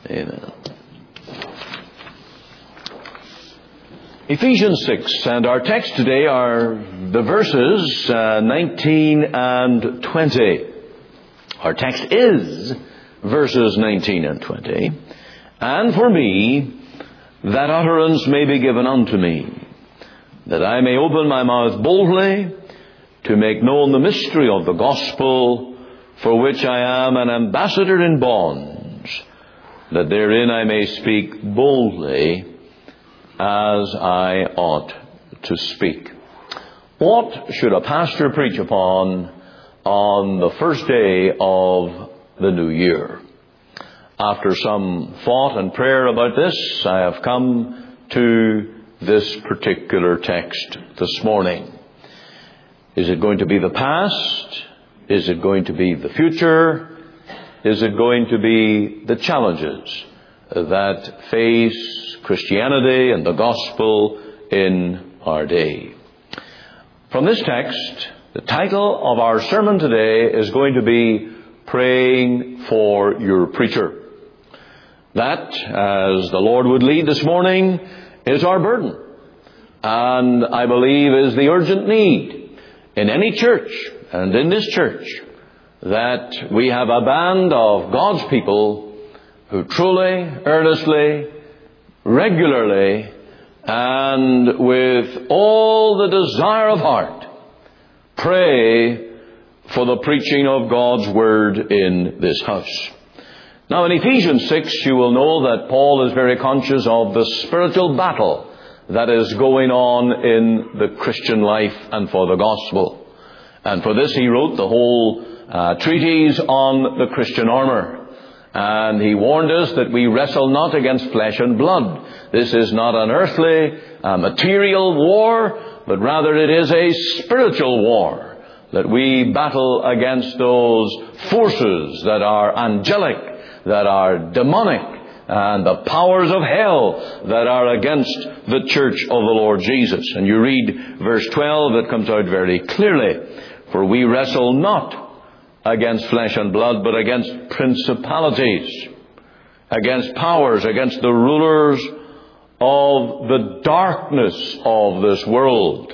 Amen. Ephesians 6, and our text today are the verses 19 and 20. Our text is verses 19 and 20. And for me, that utterance may be given unto me, that I may open my mouth boldly to make known the mystery of the gospel, for which I am an ambassador in bonds, that therein I may speak boldly as I ought to speak. What should a pastor preach upon on the first day of the new year? After some thought and prayer about this, I have come to this particular text this morning. Is it going to be the past? Is it going to be the future? Is it going to be the challenges that face Christianity and the gospel in our day? From this text, the title of our sermon today is going to be Praying for Your Preacher. That, as the Lord would lead this morning, is our burden, and I believe is the urgent need in any church and in this church, that we have a band of God's people who truly, earnestly, regularly, and with all the desire of heart, pray for the preaching of God's Word in this house. Now, in Ephesians 6, you will know that Paul is very conscious of the spiritual battle that is going on in the Christian life and for the gospel. And for this he wrote the whole treatise on the Christian armour. And he warned us that we wrestle not against flesh and blood. This is not an earthly, material war, but rather it is a spiritual war. That we battle against those forces that are angelic, that are demonic, and the powers of hell that are against the church of the Lord Jesus. And you read verse 12, it comes out very clearly. For we wrestle not against flesh and blood, but against principalities, against powers, against the rulers of the darkness of this world.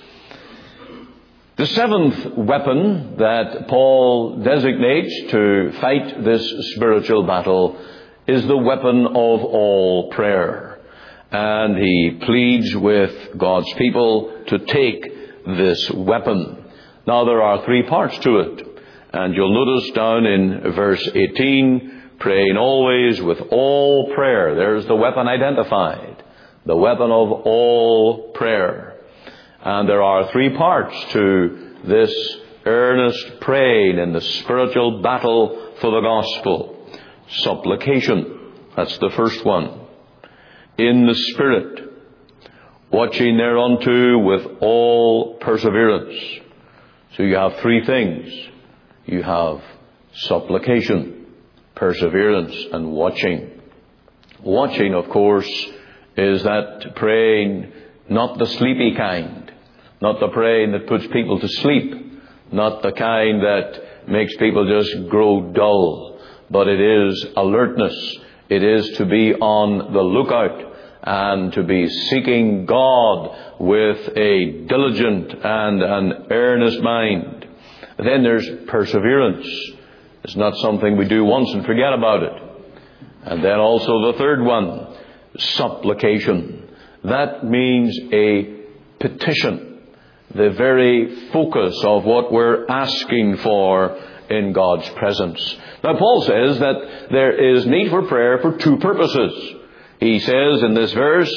The seventh weapon that Paul designates to fight this spiritual battle is the weapon of all prayer. And he pleads with God's people to take this weapon. Now there are three parts to it. And you'll notice down in verse 18, praying always with all prayer. There's the weapon identified. The weapon of all prayer. And there are three parts to this earnest praying in the spiritual battle for the gospel. Supplication. That's the first one. In the Spirit. Watching thereunto with all perseverance. So you have three things. You have supplication, perseverance, and watching. Watching, of course, is that praying, not the sleepy kind. Not the praying that puts people to sleep. Not the kind that makes people just grow dull. But it is alertness. It is to be on the lookout and to be seeking God with a diligent and an earnest mind. Then there's perseverance. It's not something we do once and forget about it. And then also the third one, supplication. That means a petition. The very focus of what we're asking for in God's presence. Now Paul says that there is need for prayer for two purposes. He says in this verse,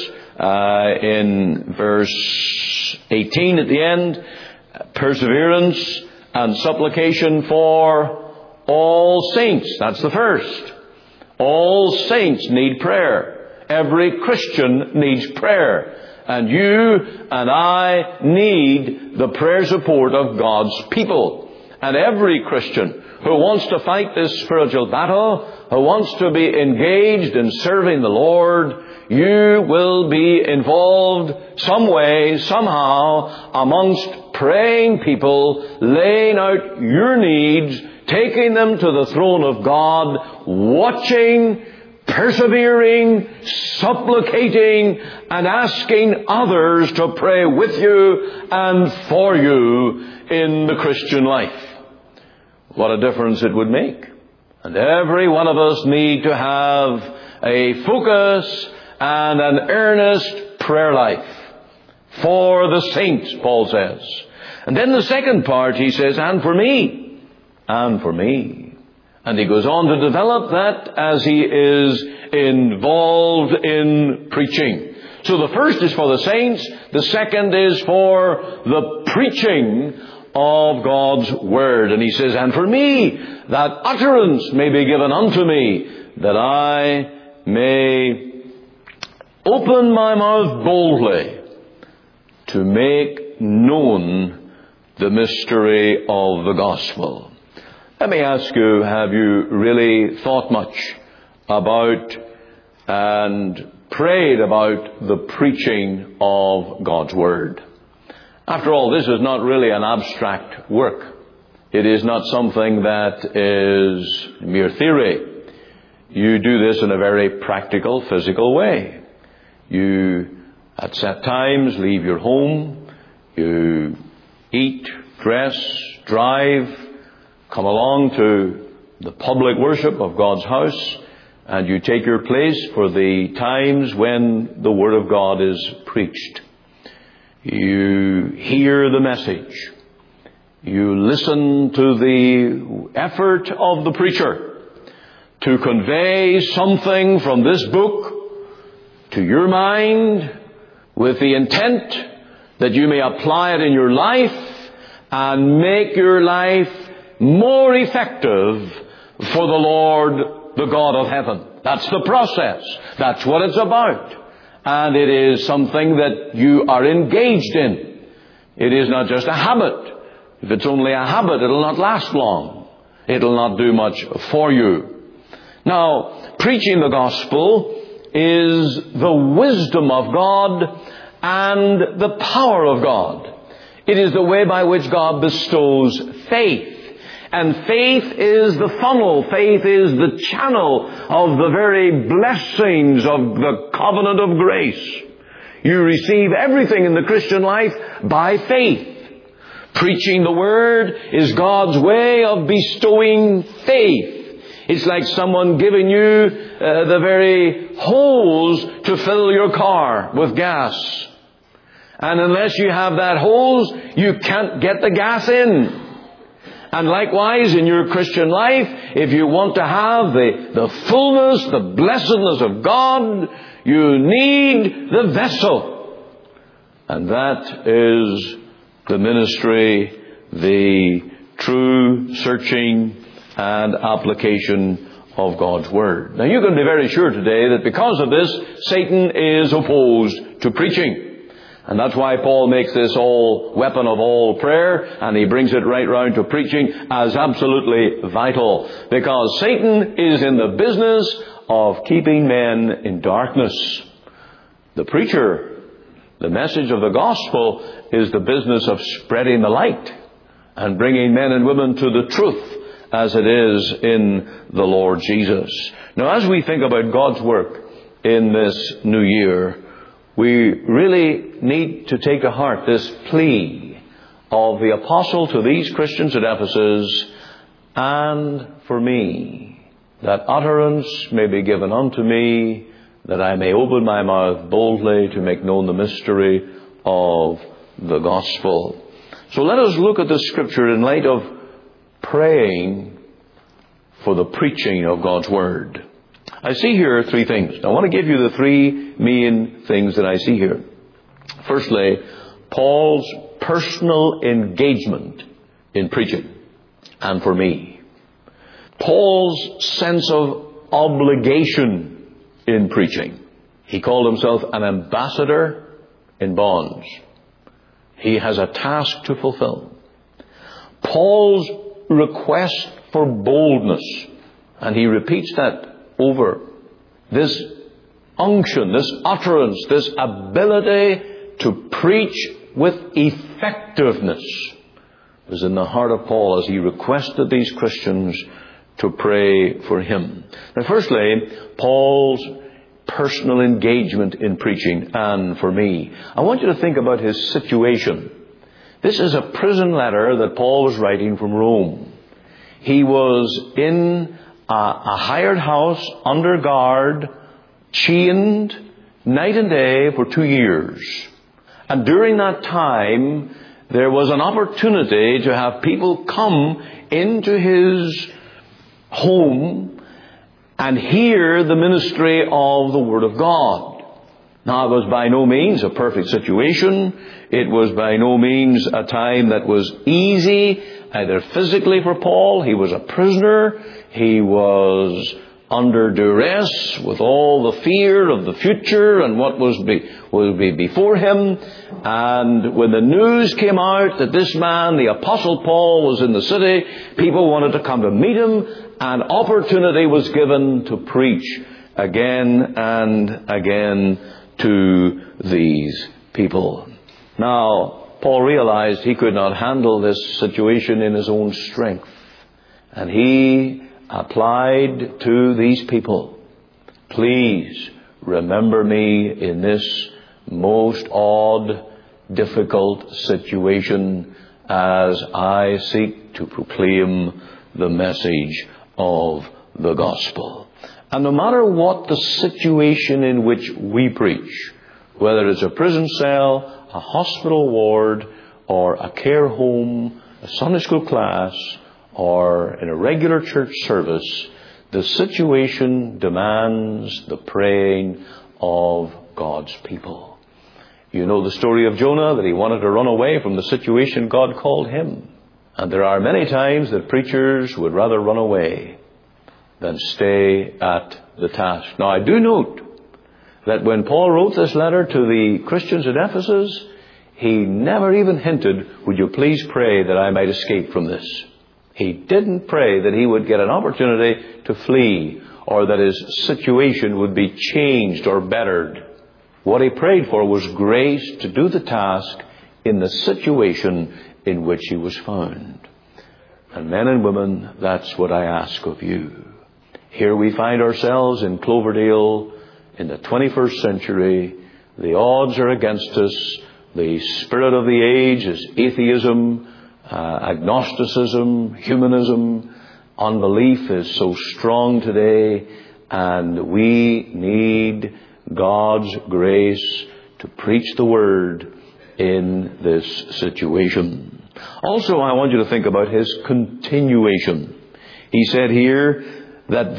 in verse 18 at the end, perseverance and supplication for all saints. That's the first. All saints need prayer. Every Christian needs prayer. And you and I need the prayer support of God's people. And every Christian who wants to fight this spiritual battle, who wants to be engaged in serving the Lord, you will be involved some way, somehow, amongst praying people, laying out your needs, taking them to the throne of God, watching, persevering, supplicating, and asking others to pray with you and for you in the Christian life. What a difference it would make. And every one of us need to have a focus and an earnest prayer life for the saints, Paul says. And then the second part, he says, and for me. And for me. And he goes on to develop that as he is involved in preaching. So the first is for the saints. The second is for the preaching of God's Word. And he says, and for me, that utterance may be given unto me, that I may open my mouth boldly to make known the mystery of the gospel. Let me ask you, have you really thought much about and prayed about the preaching of God's Word? After all, this is not really an abstract work. It is not something that is mere theory. You do this in a very practical, physical way. You, at set times, leave your home. You eat, dress, drive, come along to the public worship of God's house, and you take your place for the times when the Word of God is preached. You hear the message. You listen to the effort of the preacher to convey something from this book to your mind with the intent that you may apply it in your life and make your life more effective for the Lord, the God of heaven. That's the process. That's what it's about. And it is something that you are engaged in. It is not just a habit. If it's only a habit, it'll not last long. It'll not do much for you. Now, preaching the gospel is the wisdom of God and the power of God. It is the way by which God bestows faith. And faith is the funnel. Faith is the channel of the very blessings of the covenant of grace. You receive everything in the Christian life by faith. Preaching the Word is God's way of bestowing faith. It's like someone giving you the very hose to fill your car with gas. And unless you have that hose, you can't get the gas in. And likewise, in your Christian life, if you want to have the fullness, the blessedness of God, you need the vessel. And that is the ministry, the true searching and application of God's Word. Now, you can be very sure today that because of this, Satan is opposed to preaching. And that's why Paul makes this all weapon of all prayer, and he brings it right round to preaching as absolutely vital. Because Satan is in the business of keeping men in darkness. The preacher, the message of the gospel, is the business of spreading the light and bringing men and women to the truth as it is in the Lord Jesus. Now, as we think about God's work in this new year, we really need to take to heart this plea of the apostle to these Christians at Ephesus, and for me, that utterance may be given unto me, that I may open my mouth boldly to make known the mystery of the gospel. So let us look at the Scripture in light of praying for the preaching of God's Word. I see here three things. I want to give you the three main things that I see here. Firstly, Paul's personal engagement in preaching. And for me, Paul's sense of obligation in preaching. He called himself an ambassador in bonds. He has a task to fulfill. Paul's request for boldness, and he repeats that over. This unction, this utterance, this ability to preach with effectiveness was in the heart of Paul as he requested these Christians to pray for him. Now, firstly, Paul's personal engagement in preaching, and for me, I want you to think about his situation. This is a prison letter that Paul was writing from Rome. He was in a hired house, under guard, chained night and day for 2 years. And during that time, there was an opportunity to have people come into his home and hear the ministry of the Word of God. Now, it was by no means a perfect situation. It was by no means a time that was easy, either physically for Paul. He was a prisoner. He was under duress with all the fear of the future and what will be before him. And when the news came out that this man, the Apostle Paul, was in the city, people wanted to come to meet him, and opportunity was given to preach again and again to these people. Now, Paul realized he could not handle this situation in his own strength. And he applied to these people, please remember me in this most odd, difficult situation as I seek to proclaim the message of the gospel. And no matter what the situation in which we preach, whether it's a prison cell, a hospital ward, or a care home, a Sunday school class, or in a regular church service, the situation demands the praying of God's people. You know the story of Jonah, that he wanted to run away from the situation God called him. And there are many times that preachers would rather run away than stay at the task. Now, I do note that when Paul wrote this letter to the Christians at Ephesus, he never even hinted, would you please pray that I might escape from this? He didn't pray that he would get an opportunity to flee or that his situation would be changed or bettered. What he prayed for was grace to do the task in the situation in which he was found. And men and women, that's what I ask of you. Here we find ourselves in Cloverdale in the 21st century. The odds are against us. The spirit of the age is atheism, agnosticism, humanism. Unbelief is so strong today, and we need God's grace to preach the Word in this situation. Also, I want you to think about his continuation. He said here that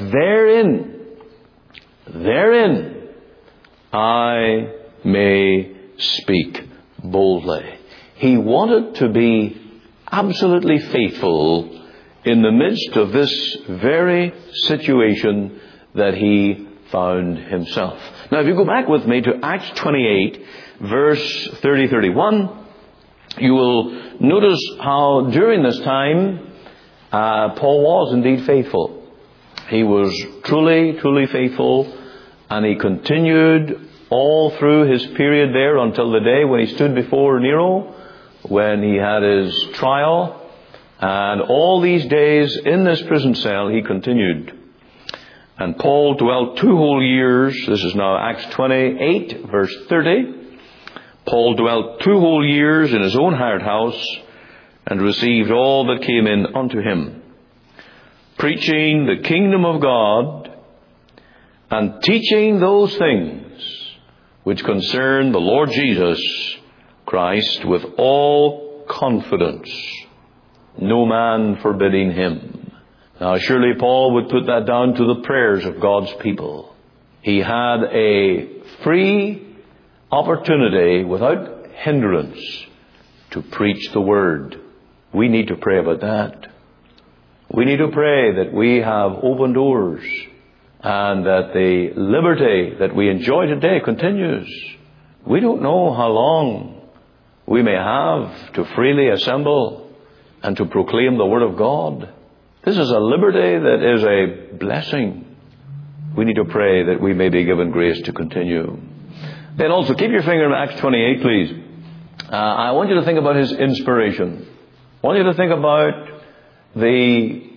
therein I may speak boldly. He wanted to be absolutely faithful in the midst of this very situation that he found himself. Now, if you go back with me to Acts 28, verse 30-31, you will notice how during this time Paul was indeed faithful. He was truly, truly faithful, and he continued all through his period there until the day when he stood before Nero, when he had his trial. And all these days in this prison cell he continued. And Paul dwelt 2 whole years. This is now Acts 28, verse 30. Paul dwelt 2 whole years in his own hired house, and received all that came in unto him, preaching the kingdom of God, and teaching those things which concern the Lord Jesus Christ with all confidence, no man forbidding him. Now, surely Paul would put that down to the prayers of God's people. He had a free opportunity without hindrance to preach the Word. We need to pray about that. We need to pray that we have open doors and that the liberty that we enjoy today continues. We don't know how long we may have to freely assemble and to proclaim the Word of God. This is a liberty that is a blessing. We need to pray that we may be given grace to continue. Then also, keep your finger in Acts 28, please. I want you to think about his inspiration. I want you to think about the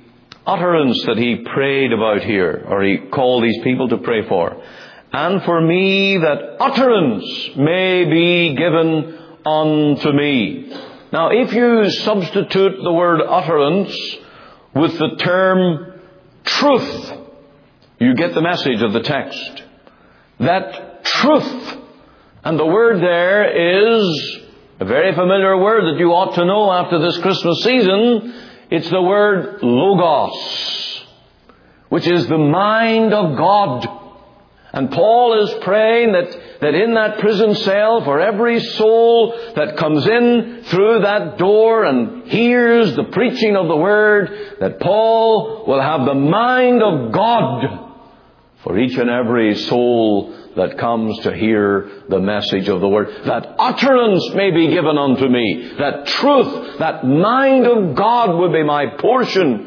utterance that he prayed about here, or he called these people to pray for. And for me, that utterance may be given unto me. Now, if you substitute the word utterance with the term truth, you get the message of the text. That truth. And the word there is a very familiar word that you ought to know after this Christmas season. It's the word logos, which is the mind of God. And Paul is praying that in that prison cell, for every soul that comes in through that door and hears the preaching of the Word, that Paul will have the mind of God for each and every soul that comes to hear the message of the Word. That utterance may be given unto me. That truth, that mind of God would be my portion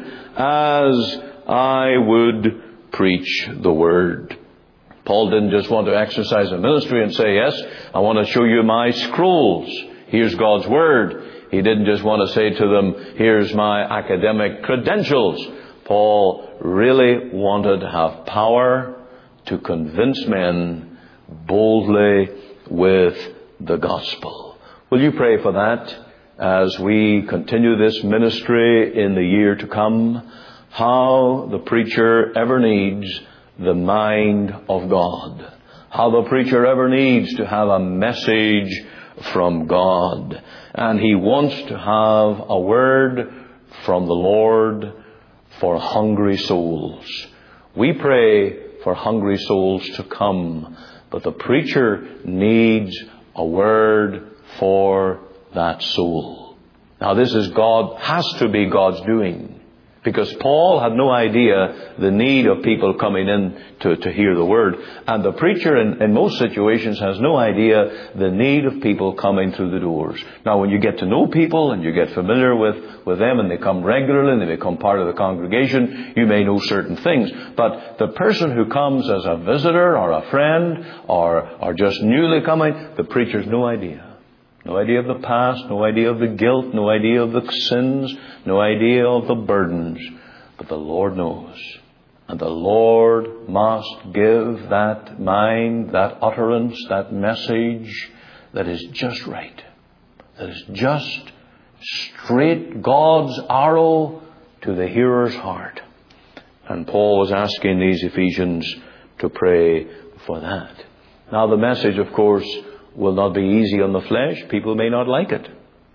as I would preach the Word. Paul didn't just want to exercise a ministry and say, yes, I want to show you my scrolls. Here's God's Word. He didn't just want to say to them, here's my academic credentials. Paul really wanted to have power to convince men boldly with the gospel. Will you pray for that as we continue this ministry in the year to come? How the preacher ever needs the mind of God. How the preacher ever needs to have a message from God. And he wants to have a word from the Lord for hungry souls. We pray for hungry souls to come, but the preacher needs a word for that soul. Now this is has to be God's doing. Because Paul had no idea the need of people coming in to hear the Word. And the preacher in most situations has no idea the need of people coming through the doors. Now when you get to know people and you get familiar with them and they come regularly and they become part of the congregation, you may know certain things. But the person who comes as a visitor or a friend or just newly coming, the preacher has no idea. No idea of the past, no idea of the guilt, no idea of the sins, no idea of the burdens. But the Lord knows. And the Lord must give that mind, that utterance, that message that is just right. That is just straight God's arrow to the hearer's heart. And Paul was asking these Ephesians to pray for that. Now the message, of course, will not be easy on the flesh. People may not like it.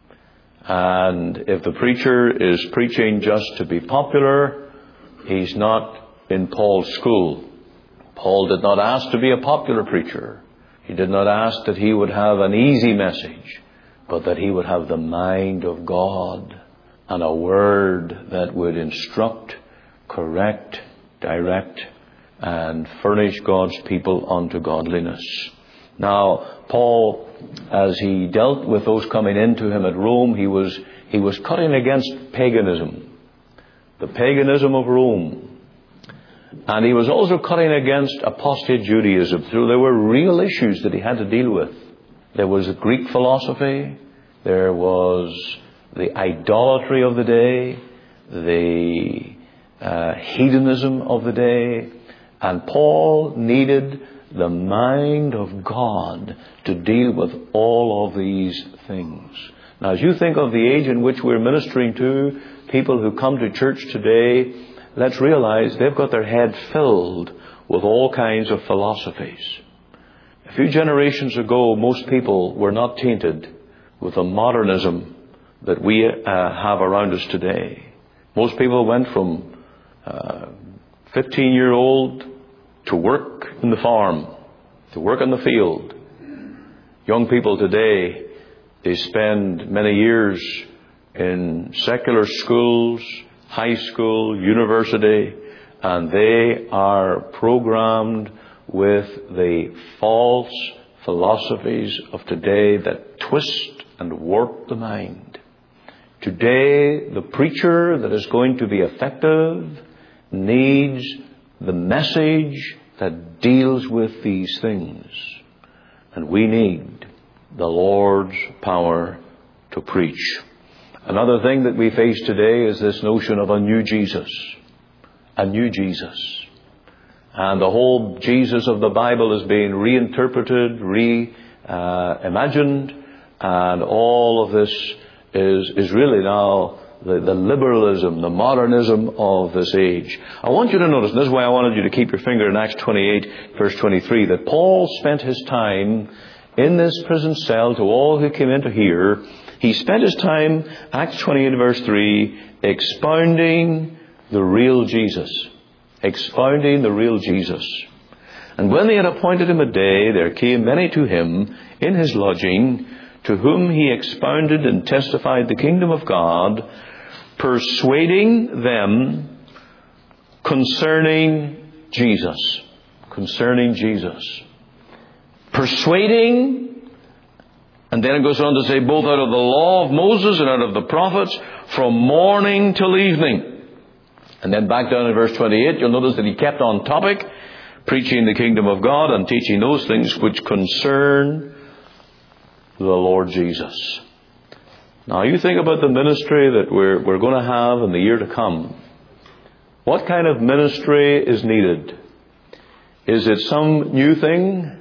And if the preacher is preaching just to be popular, he's not in Paul's school. Paul did not ask to be a popular preacher. He did not ask that he would have an easy message, but that he would have the mind of God and a word that would instruct, correct, direct, and furnish God's people unto godliness. Now, Paul, as he dealt with those coming into him at Rome, he was cutting against paganism, the paganism of Rome. And he was also cutting against apostate Judaism. So there were real issues that he had to deal with. There was the Greek philosophy, there was the idolatry of the day, the hedonism of the day, and Paul needed the mind of God to deal with all of these things. Now, as you think of the age in which we're ministering to, people who come to church today, let's realize they've got their head filled with all kinds of philosophies. A few generations ago, most people were not tainted with the modernism that we have around us today. Most people went from 15-year-old to work in the farm, to work in the field. Young people today, they spend many years in secular schools, high school, university, and they are programmed with the false philosophies of today that twist and warp the mind. Today, the preacher that is going to be effective needs the message that deals with these things. And we need the Lord's power to preach. Another thing that we face today is this notion of a new Jesus. a new Jesus. And the whole Jesus of the Bible is being reinterpreted, reimagined, and all of this is really now the liberalism, the modernism of this age. I want you to notice, and this is why I wanted you to keep your finger in Acts 28, verse 23, that Paul spent his time in this prison cell to all who came in to hear. He spent his time, Acts 28, verse 3, expounding the real Jesus. Expounding the real Jesus. And when they had appointed him a day, there came many to him in his lodging, to whom he expounded and testified the kingdom of God, persuading them concerning Jesus. Concerning Jesus. Persuading, and then it goes on to say, both out of the law of Moses and out of the prophets, from morning till evening. And then back down in verse 28, you'll notice that he kept on topic, preaching the kingdom of God and teaching those things which concern the Lord Jesus. Now you think about the ministry that we're going to have in the year to come. What kind of ministry is needed? Is it some new thing?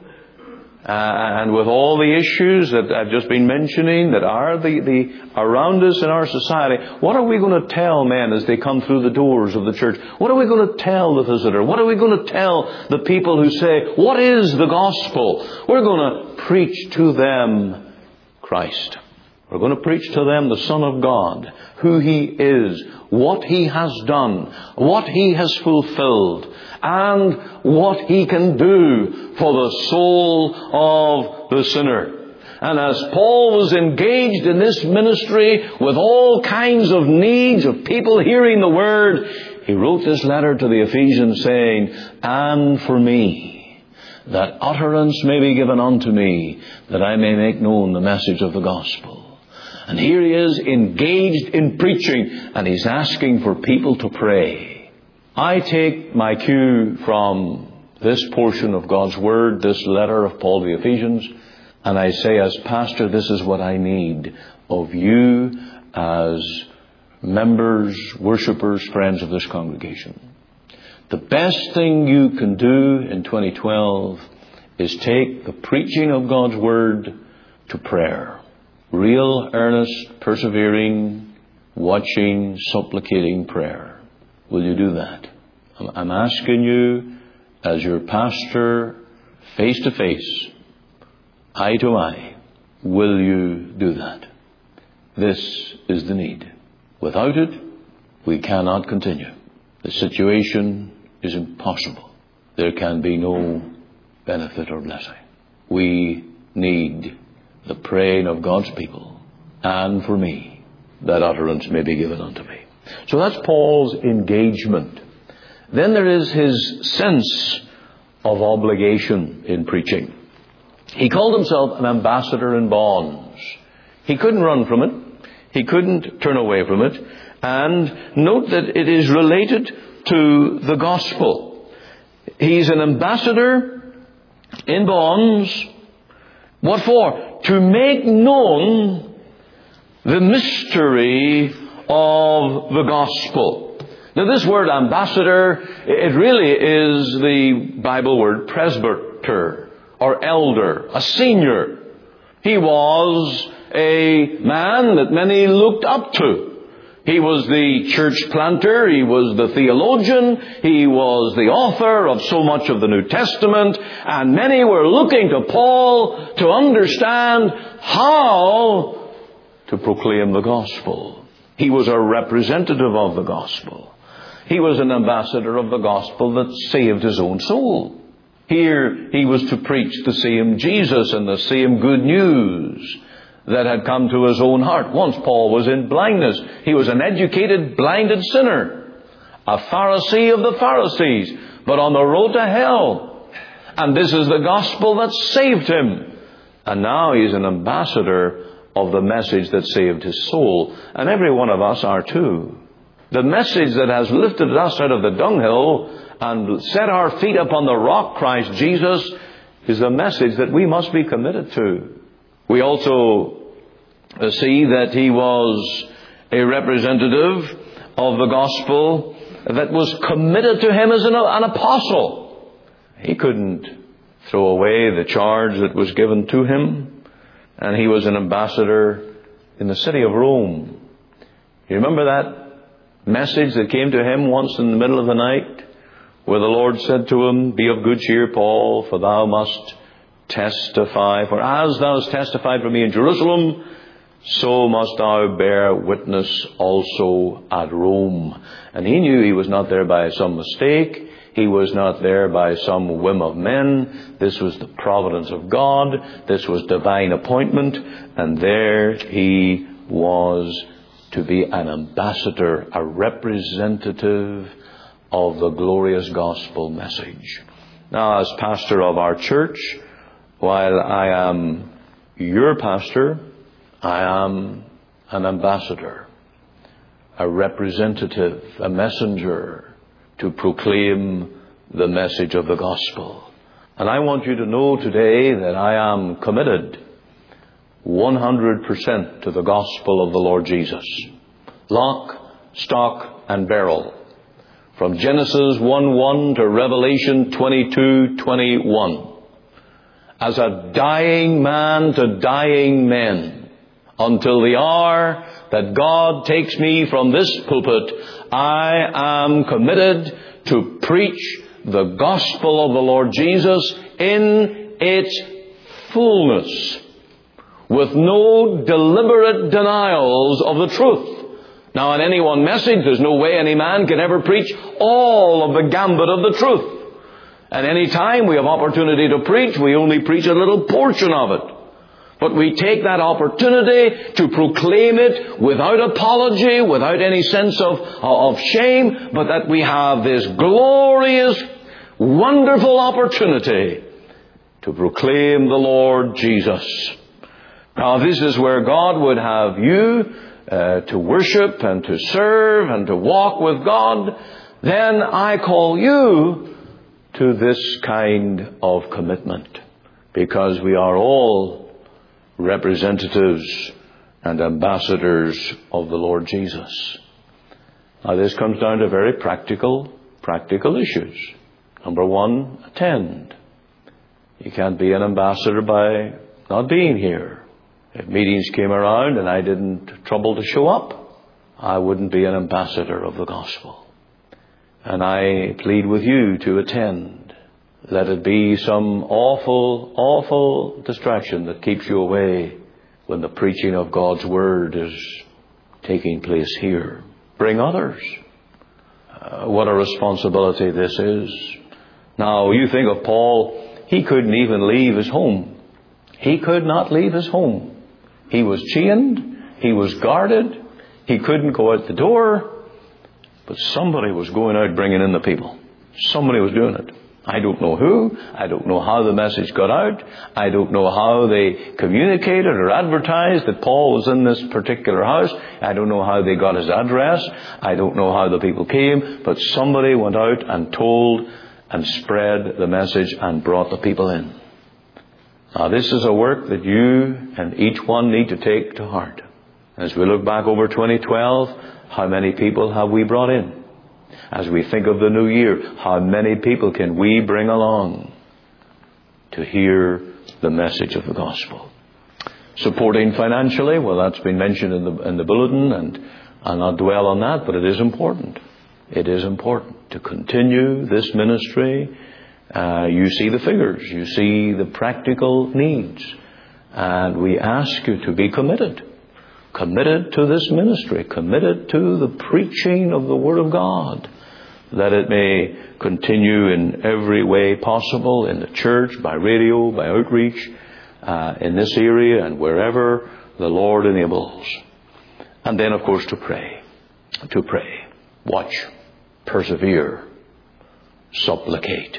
And with all the issues that I've just been mentioning that are the around us in our society, what are we going to tell men as they come through the doors of the church? What are we going to tell the visitor? What are we going to tell the people who say, what is the gospel? We're going to preach to them Christ. We're going to preach to them the Son of God, who He is, what He has done, what He has fulfilled, and what He can do for the soul of the sinner. And as Paul was engaged in this ministry with all kinds of needs of people hearing the Word, he wrote this letter to the Ephesians saying, and for me, that utterance may be given unto me, that I may make known the message of the gospel. And here he is engaged in preaching, and he's asking for people to pray. I take my cue from this portion of God's Word, this letter of Paul to the Ephesians, and I say, as pastor, this is what I need of you as members, worshippers, friends of this congregation. The best thing you can do in 2012 is take the preaching of God's Word to prayer. Real, earnest, persevering, watching, supplicating prayer. Will you do that? I'm asking you, as your pastor, face to face, eye to eye, will you do that? This is the need. Without it, we cannot continue. The situation is impossible. There can be no benefit or blessing. We need the praying of God's people, and for me, that utterance may be given unto me. So that's Paul's engagement. Then there is his sense of obligation in preaching. He called himself an ambassador in bonds. He couldn't run from it. He couldn't turn away from it. And note that it is related to the gospel. He's an ambassador in bonds. What for? To make known the mystery of the gospel. Now this word ambassador, it really is the Bible word presbyter, or elder, a senior. He was a man that many looked up to. He was the church planter, he was the theologian, he was the author of so much of the New Testament, and many were looking to Paul to understand how to proclaim the gospel. He was a representative of the gospel. He was an ambassador of the gospel that saved his own soul. Here he was to preach the same Jesus and the same good news that had come to his own heart. Once Paul was in blindness. He was an educated, blinded sinner. A Pharisee of the Pharisees, but on the road to hell. And this is the gospel that saved him. And now he's an ambassador of the message that saved his soul. And every one of us are too. The message that has lifted us out of the dunghill and set our feet upon the rock, Christ Jesus, is the message that we must be committed to. We also see that he was a representative of the gospel that was committed to him as an apostle. He couldn't throw away the charge that was given to him. And he was an ambassador in the city of Rome. You remember that message that came to him once in the middle of the night, where the Lord said to him, "Be of good cheer, Paul, for thou must testify. For as thou hast testified for me in Jerusalem, so must thou bear witness also at Rome." And he knew he was not there by some mistake. He was not there by some whim of men. This was the providence of God. This was divine appointment. And there he was to be an ambassador, a representative of the glorious gospel message. Now, as pastor of our church, while I am your pastor, I am an ambassador, a representative, a messenger to proclaim the message of the gospel. And I want you to know today that I am committed 100% to the gospel of the Lord Jesus. Lock, stock, and barrel. From Genesis 1:1 to Revelation 22:21. As a dying man to dying men, until the hour that God takes me from this pulpit, I am committed to preach the gospel of the Lord Jesus in its fullness, with no deliberate denials of the truth. Now, in any one message, there's no way any man can ever preach all of the gambit of the truth. And any time we have opportunity to preach, we only preach a little portion of it. But we take that opportunity to proclaim it without apology, without any sense of shame, but that we have this glorious, wonderful opportunity to proclaim the Lord Jesus. Now, this is where God would have you to worship and to serve and to walk with God. Then I call you to this kind of commitment, because we are all representatives and ambassadors of the Lord Jesus. Now, this comes down to very practical issues. Number one, attend. You can't be an ambassador by not being here. If meetings came around and I didn't trouble to show up, I wouldn't be an ambassador of the gospel. And I plead with you to attend. Let it be some awful, awful distraction that keeps you away when the preaching of God's Word is taking place here. Bring others. What a responsibility this is. Now, you think of Paul, he couldn't even leave his home. He could not leave his home. He was chained. He was guarded. He couldn't go out the door. But somebody was going out bringing in the people. Somebody was doing it. I don't know who. I don't know how the message got out. I don't know how they communicated or advertised that Paul was in this particular house. I don't know how they got his address. I don't know how the people came. But somebody went out and told and spread the message and brought the people in. Now, this is a work that you and each one need to take to heart. As we look back over 2012, how many people have we brought in? As we think of the new year, how many people can we bring along to hear the message of the gospel? Supporting financially, well, that's been mentioned in the bulletin, and I'll not dwell on that, but it is important. It is important to continue this ministry. You see the figures. You see the practical needs. And we ask you to be committed. Committed to this ministry. Committed to the preaching of the Word of God. That it may continue in every way possible in the church, by radio, by outreach, in this area and wherever the Lord enables. And then, of course, to pray. To pray. Watch. Persevere. Supplicate.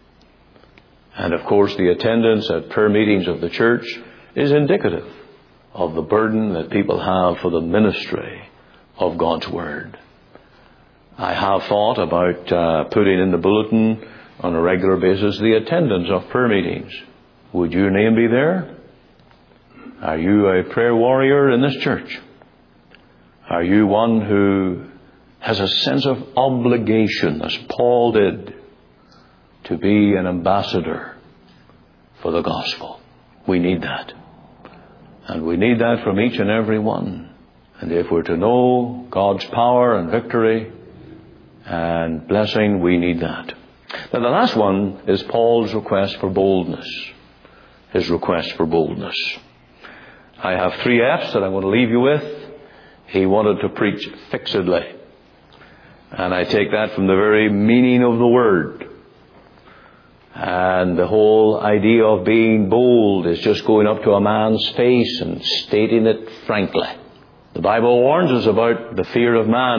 And of course, the attendance at prayer meetings of the church is indicative of the burden that people have for the ministry of God's Word. I have thought about putting in the bulletin on a regular basis the attendance of prayer meetings. Would your name be there? Are you a prayer warrior in this church? Are you one who has a sense of obligation, as Paul did, to be an ambassador for the gospel. We need that. And we need that from each and every one. And if we're to know God's power and victory and blessing, we need that. Now the last one is Paul's request for boldness. His request for boldness. I have 3 F's that I want to leave you with. He wanted to preach fixedly. And I take that from the very meaning of the word. And the whole idea of being bold is just going up to a man's face and stating it frankly. The Bible warns us about the fear of man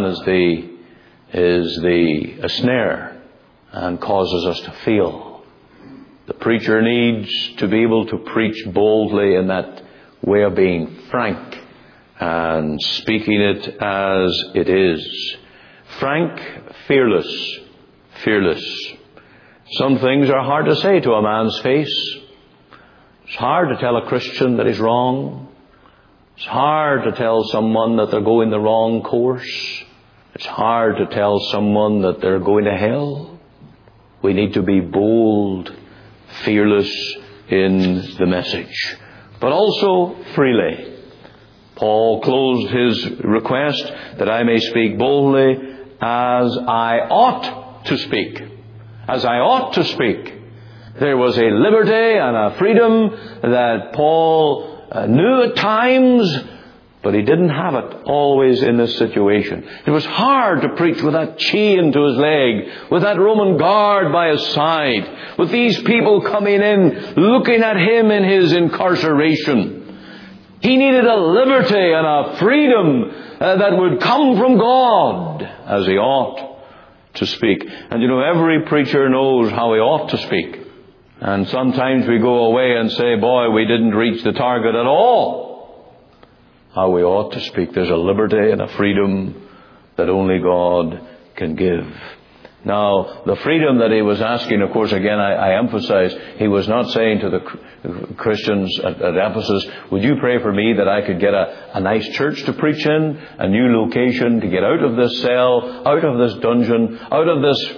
is a snare and causes us to fail. The preacher needs to be able to preach boldly in that way of being frank and speaking it as it is. Frank, fearless, fearless. Some things are hard to say to a man's face. It's hard to tell a Christian that he's wrong. It's hard to tell someone that they're going the wrong course. It's hard to tell someone that they're going to hell. We need to be bold, fearless in the message, but also freely. Paul closed his request that I may speak boldly as I ought to speak. As I ought to speak. There was a liberty and a freedom that Paul knew at times, but he didn't have it always in this situation. It was hard to preach with that chain to his leg, with that Roman guard by his side, with these people coming in, looking at him in his incarceration. He needed a liberty and a freedom that would come from God as he ought to speak. And you know, every preacher knows how he ought to speak. And sometimes we go away and say, boy, we didn't reach the target at all. How we ought to speak. There's a liberty and a freedom that only God can give. Now, the freedom that he was asking, of course, again, I emphasize, he was not saying to the Christians at Ephesus, would you pray for me that I could get a nice church to preach in, a new location to get out of this cell, out of this dungeon, out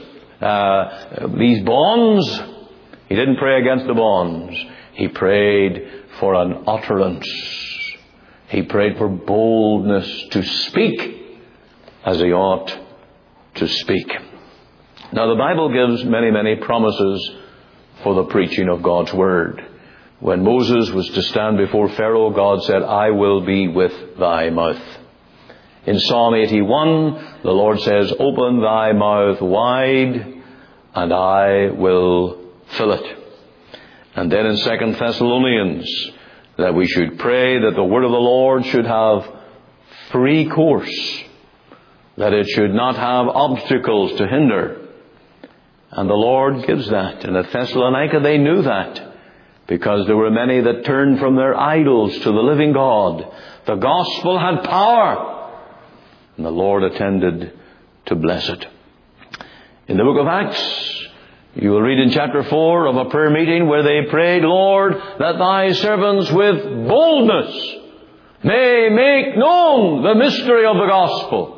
of these bonds. He didn't pray against the bonds. He prayed for an utterance. He prayed for boldness to speak as he ought to speak. Now the Bible gives many, many promises for the preaching of God's Word. When Moses was to stand before Pharaoh, God said, I will be with thy mouth. In Psalm 81, the Lord says, open thy mouth wide, and I will fill it. And then in 2 Thessalonians, that we should pray that the word of the Lord should have free course, that it should not have obstacles to hinder. And the Lord gives that. And at Thessalonica they knew that, because there were many that turned from their idols to the living God. The gospel had power, and the Lord attended to bless it. In the book of Acts, you will read in chapter 4 of a prayer meeting where they prayed, Lord, that thy servants with boldness may make known the mystery of the gospel.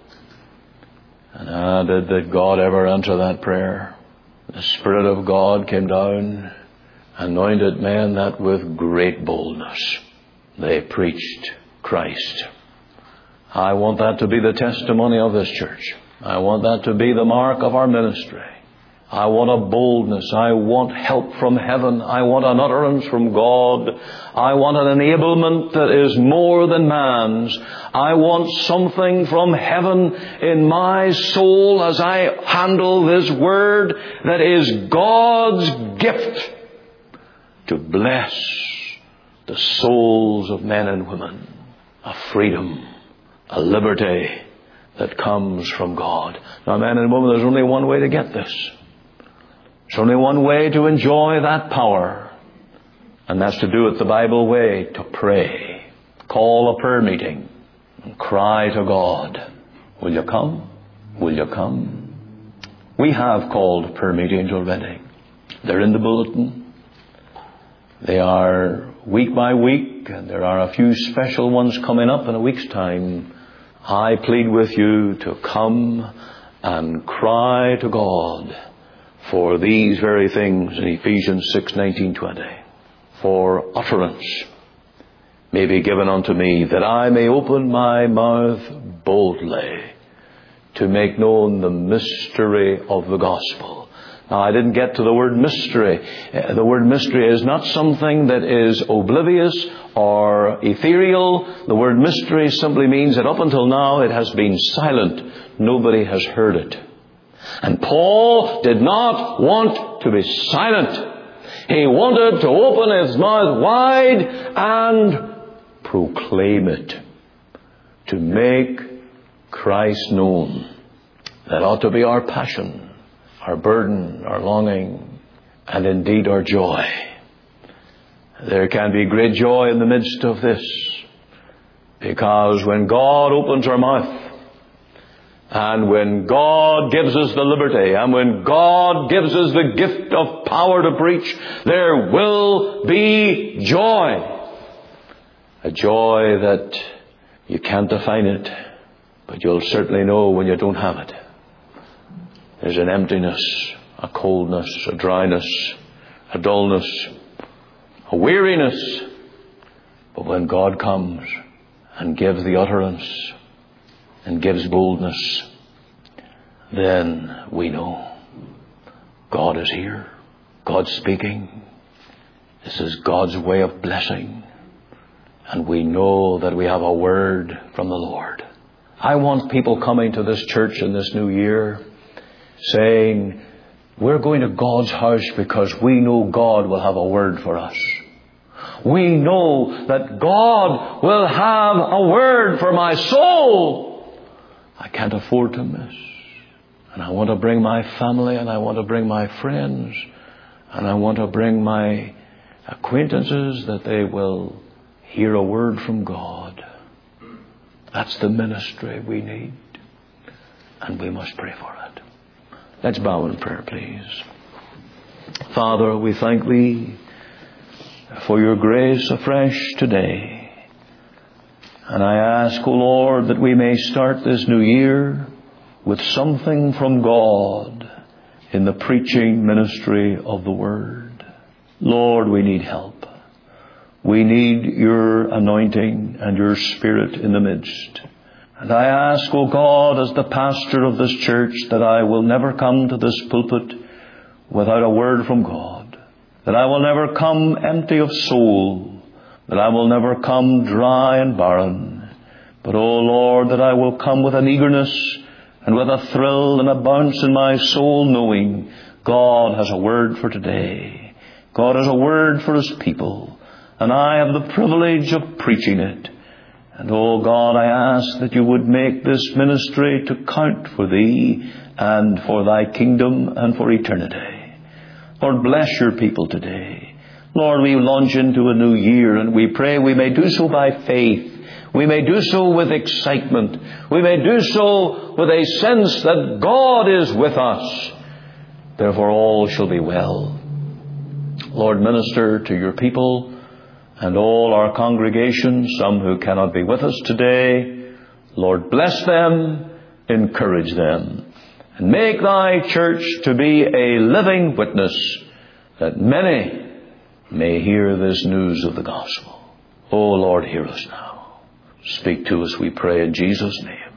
And did God ever answer that prayer? The Spirit of God came down, anointed men that with great boldness they preached Christ. I want that to be the testimony of this church. I want that to be the mark of our ministry. I want a boldness. I want help from heaven. I want an utterance from God. I want an enablement that is more than man's. I want something from heaven in my soul as I handle this word that is God's gift to bless the souls of men and women. A freedom, a liberty that comes from God. Now, men and women, there's only one way to get this. There's only one way to enjoy that power, and that's to do it the Bible way, to pray. Call a prayer meeting and cry to God. Will you come? Will you come? We have called prayer meetings already. They're in the bulletin. They are week by week, and there are a few special ones coming up in a week's time. I plead with you to come and cry to God for these very things in Ephesians 6:19-20. For utterance may be given unto me, that I may open my mouth boldly to make known the mystery of the gospel. Now, I didn't get to the word mystery. The word mystery is not something that is oblivious or ethereal. The word mystery simply means that up until now it has been silent. Nobody has heard it. And Paul did not want to be silent. He wanted to open his mouth wide and proclaim it, to make Christ known. That ought to be our passion, our burden, our longing, and indeed our joy. There can be great joy in the midst of this, because when God opens our mouth, and when God gives us the liberty, and when God gives us the gift of power to preach, there will be joy. A joy that you can't define it, but you'll certainly know when you don't have it. There's an emptiness, a coldness, a dryness, a dullness, a weariness. But when God comes and gives the utterance and gives boldness, then we know God is here. God's speaking. This is God's way of blessing. And we know that we have a word from the Lord. I want people coming to this church in this new year saying, we're going to God's house because we know God will have a word for us. We know that God will have a word for my soul. I can't afford to miss. And I want to bring my family, and I want to bring my friends, and I want to bring my acquaintances, that they will hear a word from God. That's the ministry we need, and we must pray for it. Let's bow in prayer, please. Father, we thank Thee for Your grace afresh today. And I ask, O Lord, that we may start this new year with something from God in the preaching ministry of the Word. Lord, we need help. We need Your anointing and Your Spirit in the midst. And I ask, O God, as the pastor of this church, that I will never come to this pulpit without a word from God. That I will never come empty of soul. That I will never come dry and barren. But, O Lord, that I will come with an eagerness and with a thrill and a bounce in my soul, knowing God has a word for today. God has a word for His people. And I have the privilege of preaching it. And, oh God, I ask that You would make this ministry to count for Thee and for Thy kingdom and for eternity. Lord, bless Your people today. Lord, we launch into a new year, and we pray we may do so by faith. We may do so with excitement. We may do so with a sense that God is with us. Therefore all shall be well. Lord, minister to Your people and all our congregation, some who cannot be with us today. Lord, bless them, encourage them, and make Thy church to be a living witness, that many may hear this news of the gospel. Oh Lord, hear us now. Speak to us, we pray, in Jesus' name.